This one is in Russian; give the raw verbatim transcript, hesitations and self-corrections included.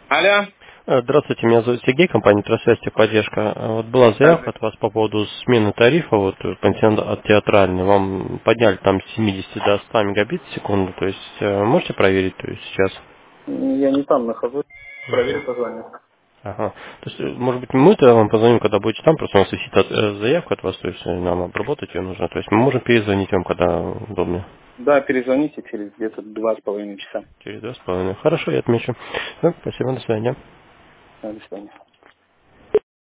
Алло. Э, Здравствуйте, меня зовут Сергей, компания «Трансвязь Техподдержка». Э, Вот была заявка Так. от вас по поводу смены тарифа, вот э, пансион от театральный. Вам подняли там с семидесяти до ста мегабит в секунду, то есть э, можете проверить, то есть сейчас? Я не там нахожусь. Проверю, позвоню. Ага. То есть, э, может быть, мы тогда вам позвоним, когда будете там, просто у нас висит от- э, заявка от вас, то есть э, нам обработать ее нужно. То есть мы можем перезвонить вам, когда удобно. Да, перезвоните через где-то два с половиной часа. Через два с половиной. Хорошо, я отмечу. Ну, спасибо, до свидания. Да, до свидания.